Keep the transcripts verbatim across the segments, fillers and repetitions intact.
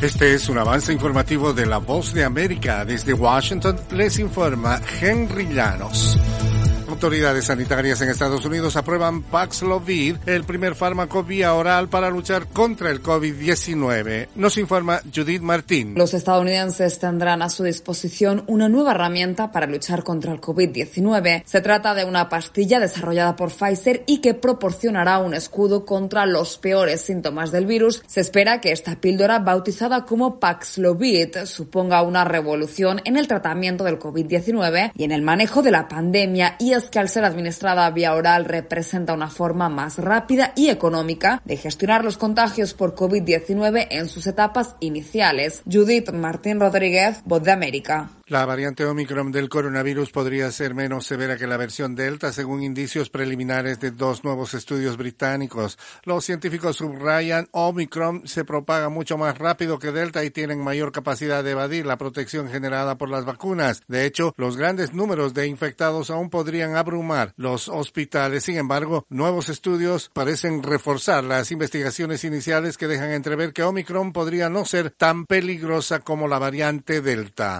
Este es un avance informativo de La Voz de América. Desde Washington les informa Henry Llanos. Autoridades sanitarias en Estados Unidos aprueban Paxlovid, el primer fármaco vía oral para luchar contra el COVID diecinueve. Nos informa Judith Martín. Los estadounidenses tendrán a su disposición una nueva herramienta para luchar contra el COVID diecinueve. Se trata de una pastilla desarrollada por Pfizer y que proporcionará un escudo contra los peores síntomas del virus. Se espera que esta píldora, bautizada como Paxlovid, suponga una revolución en el tratamiento del COVID diecinueve y en el manejo de la pandemia, y es que al ser administrada vía oral representa una forma más rápida y económica de gestionar los contagios por COVID diecinueve en sus etapas iniciales. Judith Martín Rodríguez, Voz de América. La variante Omicron del coronavirus podría ser menos severa que la versión Delta, según indicios preliminares de dos nuevos estudios británicos. Los científicos subrayan Omicron se propaga mucho más rápido que Delta y tienen mayor capacidad de evadir la protección generada por las vacunas. De hecho, los grandes números de infectados aún podrían abrumar los hospitales. Sin embargo, nuevos estudios parecen reforzar las investigaciones iniciales que dejan entrever que Omicron podría no ser tan peligrosa como la variante Delta.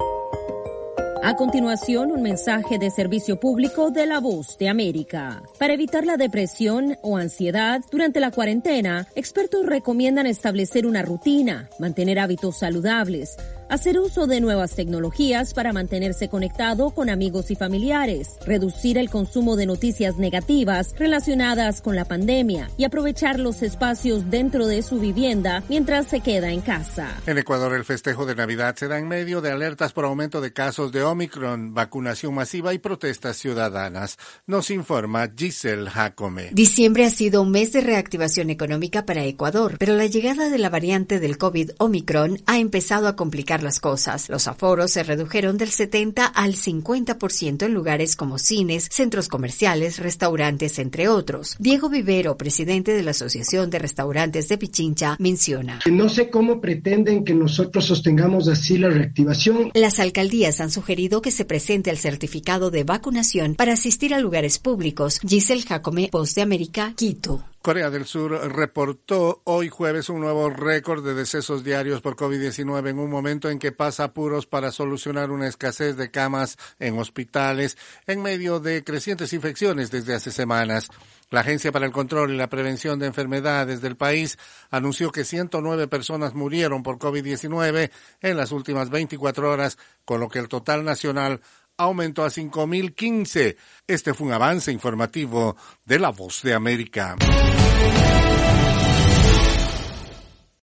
A continuación, un mensaje de servicio público de La Voz de América. Para evitar la depresión o ansiedad durante la cuarentena, expertos recomiendan establecer una rutina, mantener hábitos saludables, hacer uso de nuevas tecnologías para mantenerse conectado con amigos y familiares, reducir el consumo de noticias negativas relacionadas con la pandemia y aprovechar los espacios dentro de su vivienda mientras se queda en casa. En Ecuador, el festejo de Navidad se da en medio de alertas por aumento de casos de Omicron, vacunación masiva y protestas ciudadanas. Nos informa Giselle Jacome. Diciembre ha sido un mes de reactivación económica para Ecuador, pero la llegada de la variante del COVID Omicron ha empezado a complicar las cosas. Los aforos se redujeron del setenta al cincuenta por ciento en lugares como cines, centros comerciales, restaurantes, entre otros. Diego Vivero, presidente de la Asociación de Restaurantes de Pichincha, menciona: No sé cómo pretenden que nosotros sostengamos así la reactivación. Las alcaldías han sugerido que se presente el certificado de vacunación para asistir a lugares públicos. Giselle Jacome, Voz de América, Quito. Corea del Sur reportó hoy jueves un nuevo récord de decesos diarios por COVID diecinueve en un momento en que pasa apuros para solucionar una escasez de camas en hospitales en medio de crecientes infecciones desde hace semanas. La Agencia para el Control y la Prevención de Enfermedades del país anunció que ciento nueve personas murieron por COVID diecinueve en las últimas veinticuatro horas, con lo que el total nacional aumentó a cinco mil quince. Este fue un avance informativo de La Voz de América.